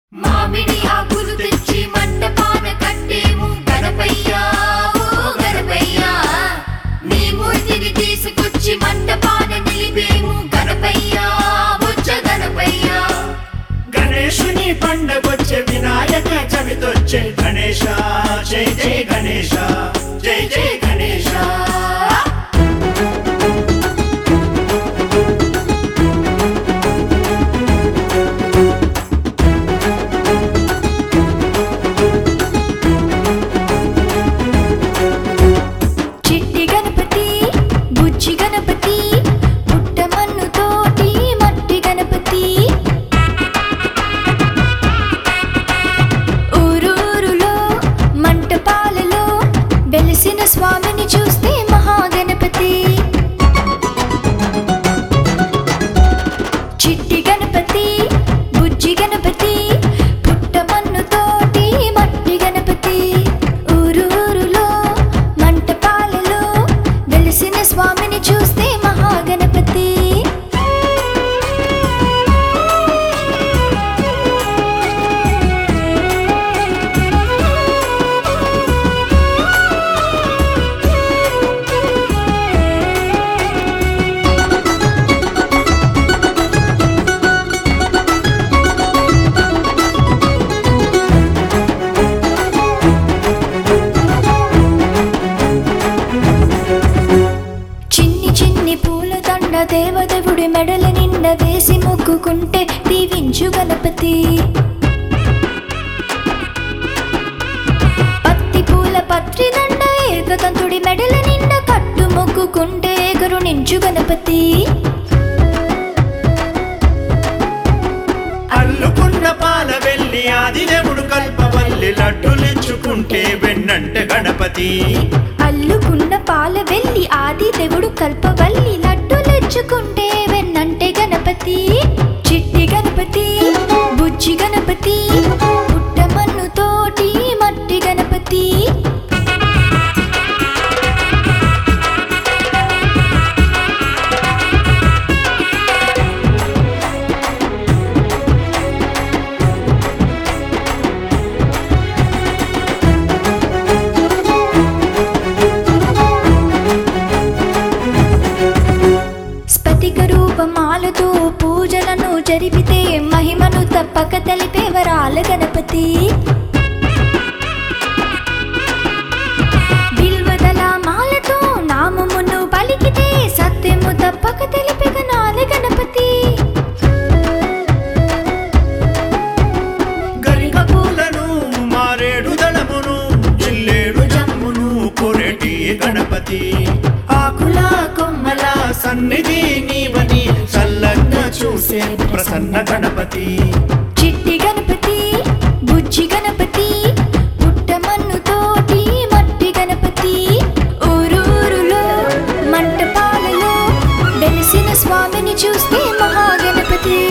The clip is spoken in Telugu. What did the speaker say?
మామిడి ఆకులు తెచ్చి మంటపాన కట్టేము గణపయ్యా ఓ గణపయ్యా నీ మూర్తిని తీసుకొచ్చి మంటపాన నిలిపేము గణపయ్యా బుచ్చ గణపయ్యా గణేశుని పండగొచ్చే వినాయక చవితొచ్చే గణేశ జై జై గణేశ జై జై గణేశ చిట్టి గణపతి బుజ్జి గణపతి పుట్టమన్ను తోటి మట్టి గణపతి ఊరూరులో మంటపాలలో వెలిసిన స్వామిని చూస్తే మహాగణపతి చిట్టి గణపతి బుజ్జి గణపతి పుట్టమన్ను తోటి మట్టి గణపతి ఊరూరులో మంటపాలలో వెలిసిన స్వామిని చూస్తే మహాగణపతి చిన్ని చిన్ని పూల దండ దేవదేవుడి మెడల నిండ వేసి మొక్కుకుంటే దీవించు గణపతి పత్తి పూల పత్రి దండ ఏకదంతుడి మెడల నిండ కట్టు మొక్కుకుంటే కరుణించు గణపతి అల్లుకున్న పాల వెళ్ళి ఆదిదేవుడు కల్పవల్లి లడ్డులిచ్చుకుంటే వెన్నంటే గణపతి అల్లుకున్న పాల వెళ్ళి ఆది దేవుడు కల్పవల్లి లడ్డులెచ్చుకుంటే వెన్నంటే గణపతి చిట్టి గణపతి బుజ్జి గణపతి పుట్టమన్ను తోటి మట్టి గణపతి స్ఫటిక రూపమాలతో పూజలను జరిపితే మహిమను తప్పక తెలిపే వరాల గణపతి బిల్వదల మాలతో నామమును పలికితే సత్యము తప్పక తెలిపే గణాల గణపతి గరిక పూలను మారేడు దళమును జిల్లేడు జమ్మును కొరెటి గణపతి ఆకుల కొమ్మల సన్నిధి నీవని చల్లగా చూసే ప్రసన్న గణపతి చిట్టి గణపతి బుజ్జి గణపతి పుట్టమన్ను తోటి మట్టి గణపతి ఊరూరులో మంటపాలలో వెలిసిన స్వామిని చూస్తే మహాగణపతి